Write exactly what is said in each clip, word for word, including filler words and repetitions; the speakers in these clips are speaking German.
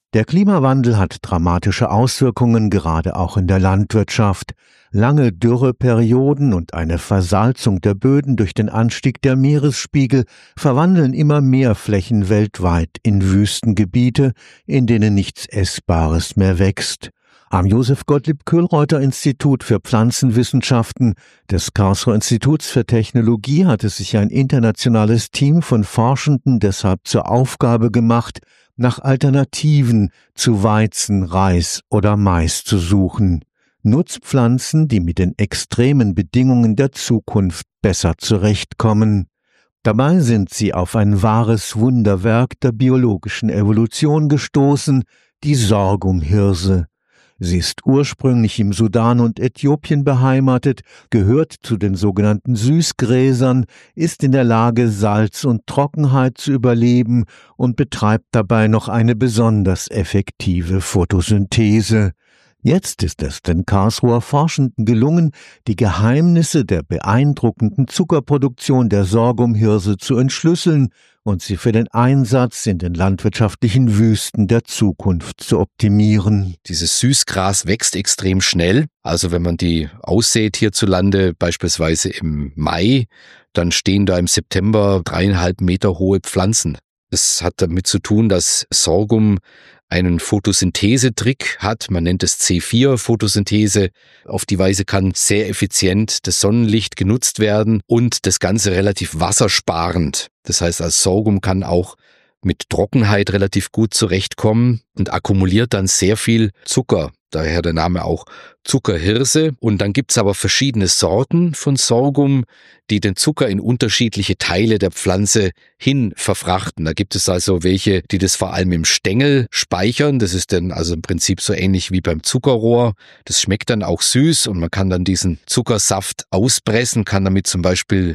Der Klimawandel hat dramatische Auswirkungen, gerade auch in der Landwirtschaft. Lange Dürreperioden und eine Versalzung der Böden durch den Anstieg der Meeresspiegel verwandeln immer mehr Flächen weltweit in Wüstengebiete, in denen nichts Essbares mehr wächst. Am Josef Gottlieb Köhlreuter Institut für Pflanzenwissenschaften des Karlsruher Instituts für Technologie hat es sich ein internationales Team von Forschenden deshalb zur Aufgabe gemacht, nach Alternativen zu Weizen, Reis oder Mais zu suchen. Nutzpflanzen, die mit den extremen Bedingungen der Zukunft besser zurechtkommen. Dabei sind sie auf ein wahres Wunderwerk der biologischen Evolution gestoßen, die Sorghumhirse. Sie ist ursprünglich im Sudan und Äthiopien beheimatet, gehört zu den sogenannten Süßgräsern, ist in der Lage, Salz und Trockenheit zu überleben und betreibt dabei noch eine besonders effektive Photosynthese. Jetzt ist es den Karlsruher Forschenden gelungen, die Geheimnisse der beeindruckenden Zuckerproduktion der Sorghumhirse zu entschlüsseln und sie für den Einsatz in den landwirtschaftlichen Wüsten der Zukunft zu optimieren. Dieses Süßgras wächst extrem schnell. Also wenn man die aussät hierzulande, beispielsweise im Mai, dann stehen da im September dreieinhalb Meter hohe Pflanzen. Das hat damit zu tun, dass Sorghum einen Photosynthesetrick hat, man nennt es C vier Photosynthese. Auf die Weise kann sehr effizient das Sonnenlicht genutzt werden und das Ganze relativ wassersparend. Das heißt, als Sorghum kann auch mit Trockenheit relativ gut zurechtkommen und akkumuliert dann sehr viel Zucker. Daher der Name auch Zuckerhirse. Und dann gibt's aber verschiedene Sorten von Sorghum, die den Zucker in unterschiedliche Teile der Pflanze hin verfrachten. Da gibt es also welche, die das vor allem im Stängel speichern. Das ist dann also im Prinzip so ähnlich wie beim Zuckerrohr. Das schmeckt dann auch süß und man kann dann diesen Zuckersaft auspressen, kann damit zum Beispiel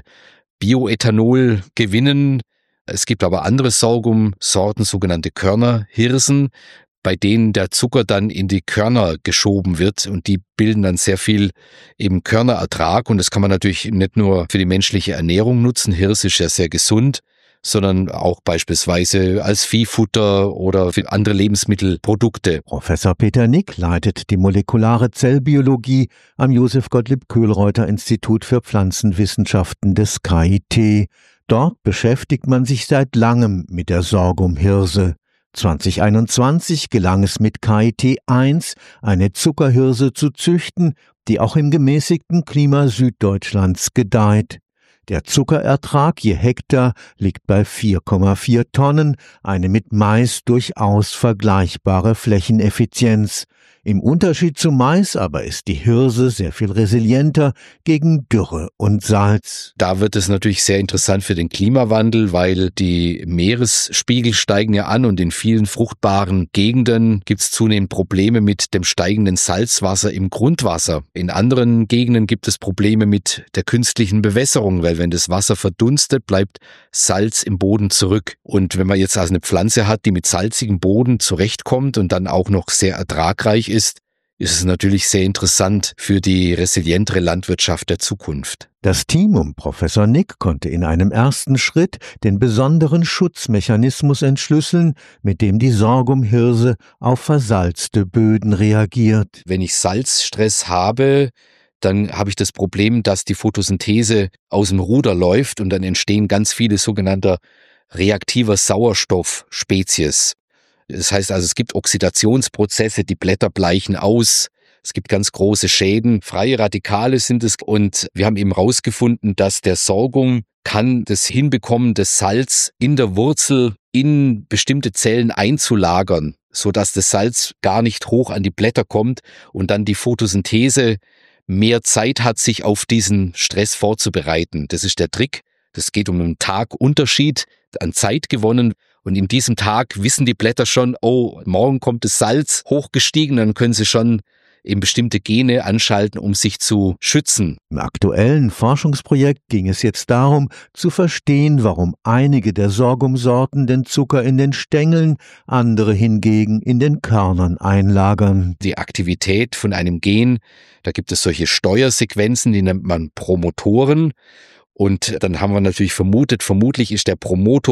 Bioethanol gewinnen. Es gibt aber andere Sorghumsorten, sogenannte Körnerhirsen, bei denen der Zucker dann in die Körner geschoben wird und die bilden dann sehr viel eben Körnerertrag und das kann man natürlich nicht nur für die menschliche Ernährung nutzen, Hirse ist ja sehr gesund, sondern auch beispielsweise als Viehfutter oder für andere Lebensmittelprodukte. Professor Peter Nick leitet die molekulare Zellbiologie am Josef Gottlieb Köhlreuter Institut für Pflanzenwissenschaften des K I T. Dort beschäftigt man sich seit langem mit der Sorghumhirse. zwanzig einundzwanzig gelang es mit K I T eins, eine Zuckerhirse zu züchten, die auch im gemäßigten Klima Süddeutschlands gedeiht. Der Zuckerertrag je Hektar liegt bei vier Komma vier Tonnen, eine mit Mais durchaus vergleichbare Flächeneffizienz. Im Unterschied zum Mais aber ist die Hirse sehr viel resilienter gegen Dürre und Salz. Da wird es natürlich sehr interessant für den Klimawandel, weil die Meeresspiegel steigen ja an und in vielen fruchtbaren Gegenden gibt es zunehmend Probleme mit dem steigenden Salzwasser im Grundwasser. In anderen Gegenden gibt es Probleme mit der künstlichen Bewässerung, weil wenn das Wasser verdunstet, bleibt Salz im Boden zurück. Und wenn man jetzt also eine Pflanze hat, die mit salzigem Boden zurechtkommt und dann auch noch sehr ertragreich ist, ist, ist es natürlich sehr interessant für die resilientere Landwirtschaft der Zukunft. Das Team um Professor Nick konnte in einem ersten Schritt den besonderen Schutzmechanismus entschlüsseln, mit dem die Sorghumhirse auf versalzte Böden reagiert. Wenn ich Salzstress habe, dann habe ich das Problem, dass die Photosynthese aus dem Ruder läuft und dann entstehen ganz viele sogenannte reaktiver Sauerstoffspezies. Das heißt also, es gibt Oxidationsprozesse, die Blätter bleichen aus, es gibt ganz große Schäden, freie Radikale sind es und wir haben eben herausgefunden, dass der Sorghum kann das hinbekommen, das Salz in der Wurzel in bestimmte Zellen einzulagern, sodass das Salz gar nicht hoch an die Blätter kommt und dann die Photosynthese mehr Zeit hat, sich auf diesen Stress vorzubereiten. Das ist der Trick. Das geht um einen Tagunterschied an Zeit gewonnen. Und in diesem Tag wissen die Blätter schon, oh, morgen kommt das Salz hochgestiegen, dann können sie schon eben bestimmte Gene anschalten, um sich zu schützen. Im aktuellen Forschungsprojekt ging es jetzt darum, zu verstehen, warum einige der Sorghumsorten den Zucker in den Stängeln, andere hingegen in den Körnern einlagern. Die Aktivität von einem Gen, da gibt es solche Steuersequenzen, die nennt man Promotoren. Und dann haben wir natürlich vermutet, vermutlich ist der Promotor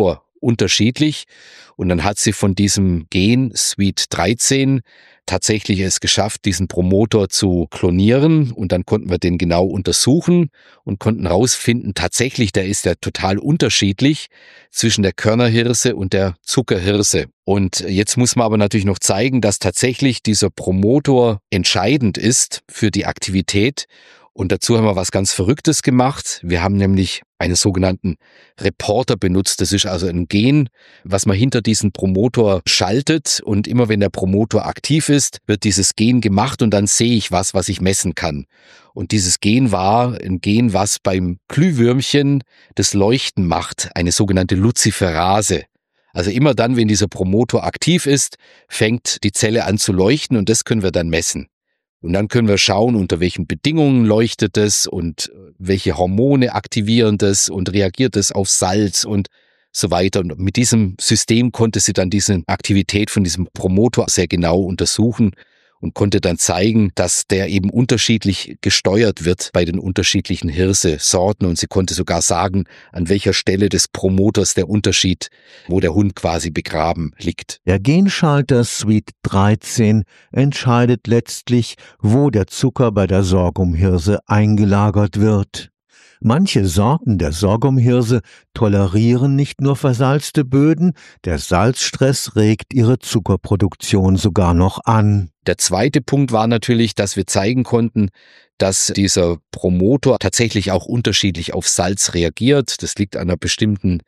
unterschiedlich. Und dann hat sie von diesem Gen S W E E T dreizehn tatsächlich es geschafft, diesen Promoter zu klonieren. Und dann konnten wir den genau untersuchen und konnten rausfinden, tatsächlich, der ist ja total unterschiedlich zwischen der Körnerhirse und der Zuckerhirse. Und jetzt muss man aber natürlich noch zeigen, dass tatsächlich dieser Promoter entscheidend ist für die Aktivität. Und dazu haben wir was ganz Verrücktes gemacht. Wir haben nämlich einen sogenannten Reporter benutzt. Das ist also ein Gen, was man hinter diesen Promotor schaltet. Und immer wenn der Promotor aktiv ist, wird dieses Gen gemacht und dann sehe ich was, was ich messen kann. Und dieses Gen war ein Gen, was beim Glühwürmchen das Leuchten macht, eine sogenannte Luziferase. Also immer dann, wenn dieser Promotor aktiv ist, fängt die Zelle an zu leuchten und das können wir dann messen. Und dann können wir schauen, unter welchen Bedingungen leuchtet es und welche Hormone aktivieren das und reagiert es auf Salz und so weiter. Und mit diesem System konnte sie dann diese Aktivität von diesem Promotor sehr genau untersuchen und konnte dann zeigen, dass der eben unterschiedlich gesteuert wird bei den unterschiedlichen Hirse-Sorten. Und sie konnte sogar sagen, an welcher Stelle des Promoters der Unterschied, wo der Hund quasi begraben liegt. Der Genschalter S W E E T dreizehn entscheidet letztlich, wo der Zucker bei der Sorghumhirse eingelagert wird. Manche Sorten der Sorghumhirse tolerieren nicht nur versalzte Böden, der Salzstress regt ihre Zuckerproduktion sogar noch an. Der zweite Punkt war natürlich, dass wir zeigen konnten, dass dieser Promotor tatsächlich auch unterschiedlich auf Salz reagiert. Das liegt an einer bestimmten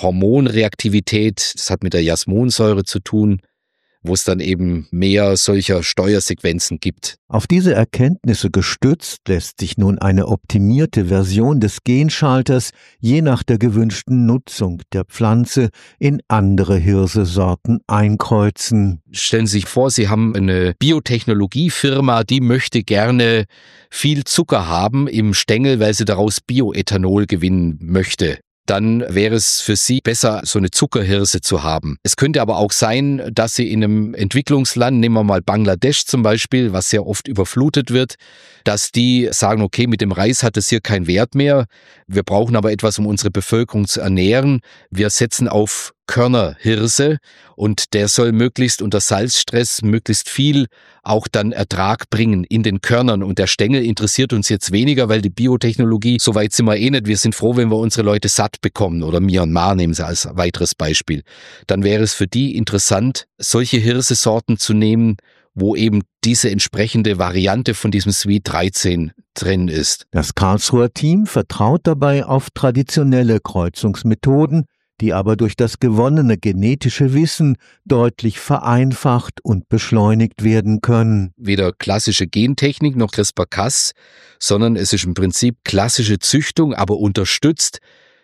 Hormonreaktivität. Das hat mit der Jasmonsäure zu tun, wo es dann eben mehr solcher Steuersequenzen gibt. Auf diese Erkenntnisse gestützt lässt sich nun eine optimierte Version des Genschalters je nach der gewünschten Nutzung der Pflanze in andere Hirsesorten einkreuzen. Stellen Sie sich vor, Sie haben eine Biotechnologiefirma, die möchte gerne viel Zucker haben im Stängel, weil sie daraus Bioethanol gewinnen möchte. Dann wäre es für Sie besser, so eine Zuckerhirse zu haben. Es könnte aber auch sein, dass Sie in einem Entwicklungsland, nehmen wir mal Bangladesch zum Beispiel, was sehr oft überflutet wird, dass die sagen, okay, mit dem Reis hat es hier keinen Wert mehr. Wir brauchen aber etwas, um unsere Bevölkerung zu ernähren. Wir setzen auf Körnerhirse und der soll möglichst unter Salzstress möglichst viel auch dann Ertrag bringen in den Körnern. Und der Stängel interessiert uns jetzt weniger, weil die Biotechnologie, so weit sind wir eh nicht. Wir sind froh, wenn wir unsere Leute satt bekommen. Oder Myanmar nehmen Sie als weiteres Beispiel. Dann wäre es für die interessant, solche Hirsesorten zu nehmen, wo eben diese entsprechende Variante von diesem S W E E T dreizehn drin ist. Das Karlsruher Team vertraut dabei auf traditionelle Kreuzungsmethoden, die aber durch das gewonnene genetische Wissen deutlich vereinfacht und beschleunigt werden können. Weder klassische Gentechnik noch CRISPR-Cas, sondern es ist im Prinzip klassische Züchtung, aber unterstützt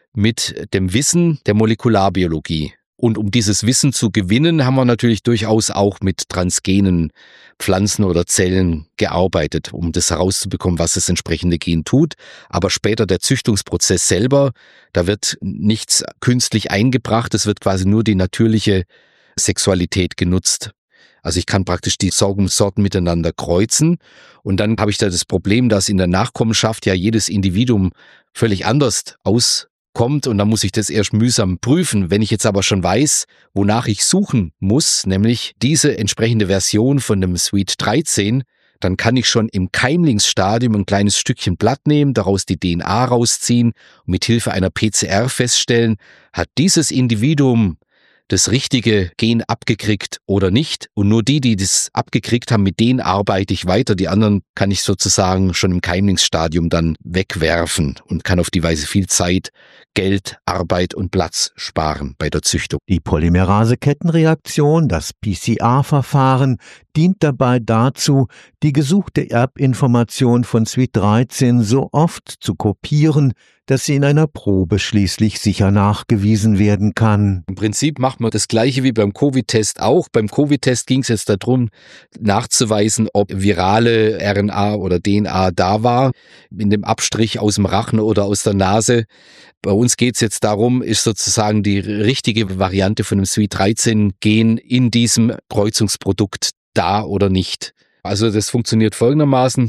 mit dem Wissen der Molekularbiologie. Und um dieses Wissen zu gewinnen, haben wir natürlich durchaus auch mit transgenen Pflanzen oder Zellen gearbeitet, um das herauszubekommen, was das entsprechende Gen tut. Aber später der Züchtungsprozess selber, da wird nichts künstlich eingebracht, es wird quasi nur die natürliche Sexualität genutzt. Also ich kann praktisch die Sorghumsorten miteinander kreuzen und dann habe ich da das Problem, dass in der Nachkommenschaft ja jedes Individuum völlig anders aus kommt und dann muss ich das erst mühsam prüfen. Wenn ich jetzt aber schon weiß, wonach ich suchen muss, nämlich diese entsprechende Version von dem S W E E T dreizehn, dann kann ich schon im Keimlingsstadium ein kleines Stückchen Blatt nehmen, daraus die D N A rausziehen und mit Hilfe einer P C R feststellen, hat dieses Individuum das richtige Gen abgekriegt oder nicht. Und nur die, die das abgekriegt haben, mit denen arbeite ich weiter. Die anderen kann ich sozusagen schon im Keimlingsstadium dann wegwerfen und kann auf die Weise viel Zeit, Geld, Arbeit und Platz sparen bei der Züchtung. Die Polymerase-Kettenreaktion, das P C R-Verfahren, dient dabei dazu, die gesuchte Erbinformation von S W E E T dreizehn so oft zu kopieren, dass sie in einer Probe schließlich sicher nachgewiesen werden kann. Im Prinzip macht man das Gleiche wie beim Covid-Test auch. Beim Covid-Test ging es jetzt darum, nachzuweisen, ob virale R N A oder D N A da war, in dem Abstrich aus dem Rachen oder aus der Nase. Bei uns geht es jetzt darum, ist sozusagen die richtige Variante von dem S W E E T dreizehn Gen in diesem Kreuzungsprodukt da oder nicht. Also das funktioniert folgendermaßen.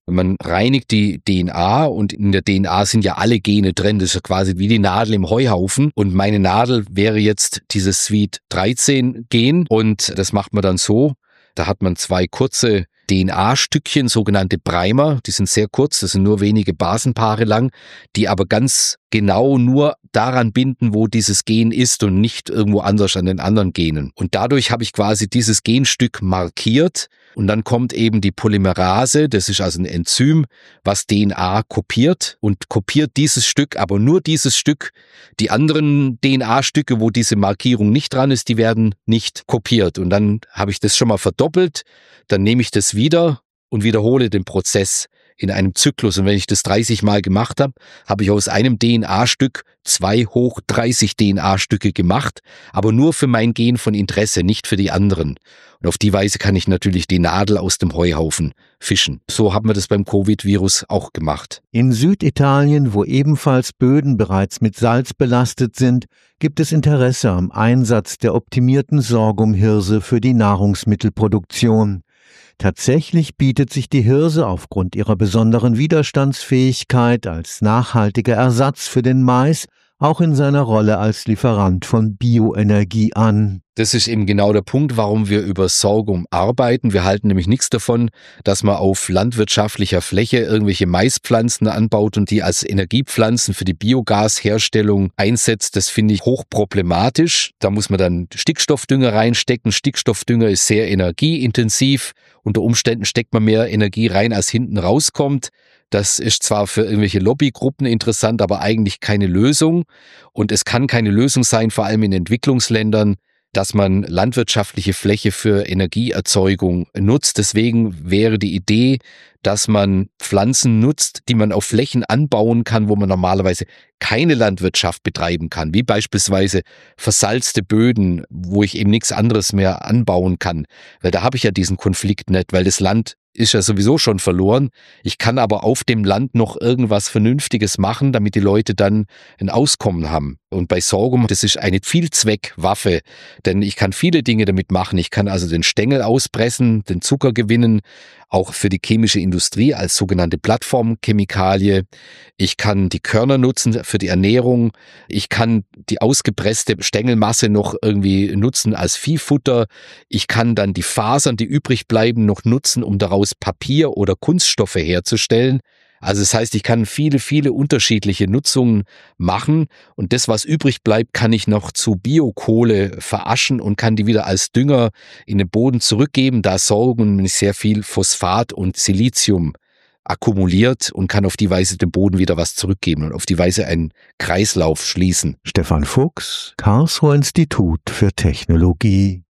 Man reinigt die D N A und in der D N A sind ja alle Gene drin. Das ist ja quasi wie die Nadel im Heuhaufen. Und meine Nadel wäre jetzt dieses Sweet dreizehn Gen und das macht man dann so. Da hat man zwei kurze D N A-Stückchen, sogenannte Primer, die sind sehr kurz, das sind nur wenige Basenpaare lang, die aber ganz genau nur daran binden, wo dieses Gen ist und nicht irgendwo anders an den anderen Genen. Und dadurch habe ich quasi dieses Genstück markiert und dann kommt eben die Polymerase, das ist also ein Enzym, was D N A kopiert und kopiert dieses Stück, aber nur dieses Stück. Die anderen D N A-Stücke, wo diese Markierung nicht dran ist, die werden nicht kopiert. Und dann habe ich das schon mal verdoppelt, dann nehme ich das wieder und wiederhole den Prozess in einem Zyklus. Und wenn ich das dreißig Mal gemacht habe, habe ich aus einem D N A-Stück zwei hoch dreißig D N A-Stücke gemacht, aber nur für mein Gen von Interesse, nicht für die anderen. Und auf die Weise kann ich natürlich die Nadel aus dem Heuhaufen fischen. So haben wir das beim Covid-Virus auch gemacht. In Süditalien, wo ebenfalls Böden bereits mit Salz belastet sind, gibt es Interesse am Einsatz der optimierten Sorghumhirse für die Nahrungsmittelproduktion. Tatsächlich bietet sich die Hirse aufgrund ihrer besonderen Widerstandsfähigkeit als nachhaltiger Ersatz für den Mais auch in seiner Rolle als Lieferant von Bioenergie an. Das ist eben genau der Punkt, warum wir über Sorghum arbeiten. Wir halten nämlich nichts davon, dass man auf landwirtschaftlicher Fläche irgendwelche Maispflanzen anbaut und die als Energiepflanzen für die Biogasherstellung einsetzt. Das finde ich hochproblematisch. Da muss man dann Stickstoffdünger reinstecken. Stickstoffdünger ist sehr energieintensiv. Unter Umständen steckt man mehr Energie rein, als hinten rauskommt. Das ist zwar für irgendwelche Lobbygruppen interessant, aber eigentlich keine Lösung. Und es kann keine Lösung sein, vor allem in Entwicklungsländern, dass man landwirtschaftliche Fläche für Energieerzeugung nutzt. Deswegen wäre die Idee, dass man Pflanzen nutzt, die man auf Flächen anbauen kann, wo man normalerweise keine Landwirtschaft betreiben kann, wie beispielsweise versalzte Böden, wo ich eben nichts anderes mehr anbauen kann. Weil da habe ich ja diesen Konflikt nicht, weil das Land ist ja sowieso schon verloren. Ich kann aber auf dem Land noch irgendwas Vernünftiges machen, damit die Leute dann ein Auskommen haben. Und bei Sorghum, das ist eine Vielzweckwaffe, denn ich kann viele Dinge damit machen. Ich kann also den Stängel auspressen, den Zucker gewinnen, auch für die chemische Industrie als sogenannte Plattformchemikalie. Ich kann die Körner nutzen für die Ernährung. Ich kann die ausgepresste Stängelmasse noch irgendwie nutzen als Viehfutter. Ich kann dann die Fasern, die übrig bleiben, noch nutzen, um daraus Papier oder Kunststoffe herzustellen. Also das heißt, ich kann viele, viele unterschiedliche Nutzungen machen und das, was übrig bleibt, kann ich noch zu Biokohle veraschen und kann die wieder als Dünger in den Boden zurückgeben. Da Sorghum sehr viel Phosphat und Silizium akkumuliert und kann auf die Weise dem Boden wieder was zurückgeben und auf die Weise einen Kreislauf schließen. Stefan Fuchs, Karlsruher Institut für Technologie.